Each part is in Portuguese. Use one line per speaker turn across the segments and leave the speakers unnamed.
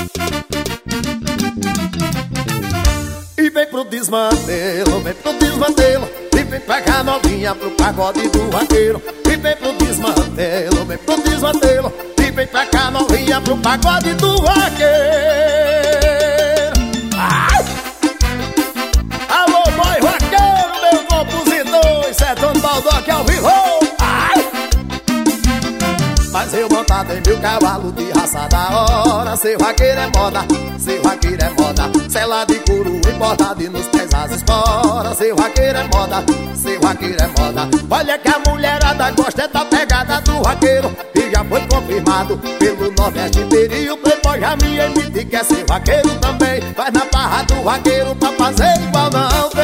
E vem pro desmantelo, vem pro desmantelo. E vem pra cá novinha pro pagode do vaqueiro. E vem pro desmantelo, vem pro desmantelo. E vem pra cá novinha pro pagode do vaqueiro. Ai! Alô, boy vaqueiro, meu compositor, isso é Dom Baldock ao vivo. Ai! Mas eu montado em 1000 cavalos de raça da hora. Ser vaqueiro é moda, ser vaqueiro é moda. Sela de couro importado e nos pés as esporas. Ser vaqueiro é moda, ser vaqueiro é moda. Olha que a mulherada gosta da pegada do vaqueiro. E já foi confirmado pelo Nordeste inteiro. E o Playboy já me emite que é ser vaqueiro também. Vai na barra do vaqueiro pra fazer igual não tem.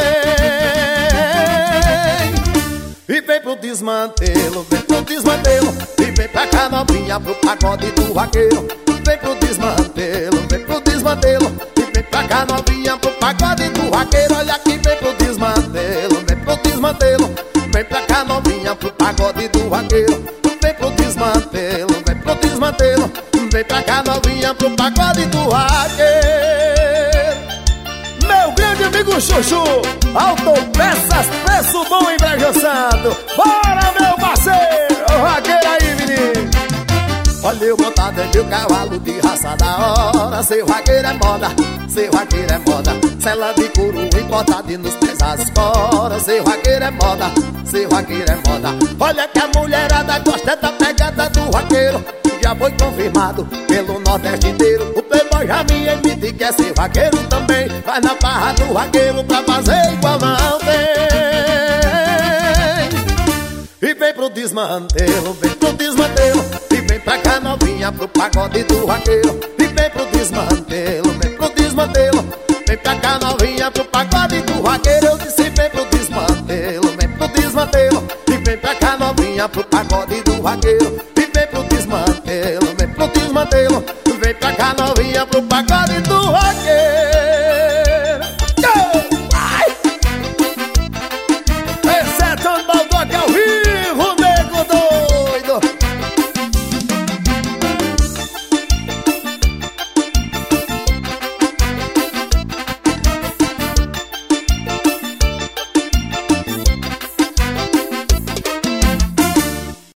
E vem pro desmantelo, vem pro desmantelo. E vem pra cá novinha pro pagode do vaqueiro. Vem pro desmantelo, vem pro desmantelo. E vem pra cá novinha pro pagode do vaqueiro. Olha aqui, vem pro desmantelo, vem pro desmantelo. Vem pra cá novinha pro pagode do vaqueiro. Vem pro desmantelo, vem pro desmantelo. Vem pra cá novinha pro pagode do vaqueiro. Meu grande amigo Chuchu, Autopeças, preço bom em Bragançado. Bora, meu parceiro, o vaqueiro aí, menino. Olha eu montado em 1000 cavalos de raça da hora. Ser vaqueiro é moda, ser vaqueiro é moda. Sela de couro importado e nos pés as esporas. Ser vaqueiro é moda, ser vaqueiro é moda. Olha que a mulherada gosta da pegada do vaqueiro. Já foi confirmado pelo Nordeste inteiro. O Playboy já me emite que é ser vaqueiro também. Vai na barra do vaqueiro pra fazer igual não tem. E vem pro desmantelo, vem pro desmantelo. E vem pra cá novinha pro pagode do vaqueiro. E vem pro desmantelo, vem pro desmantelo. Vem pra cá novinha pro pagode do vaqueiro. Eu disse vem pro desmantelo, vem pro desmantelo. E vem pra cá novinha pro pagode do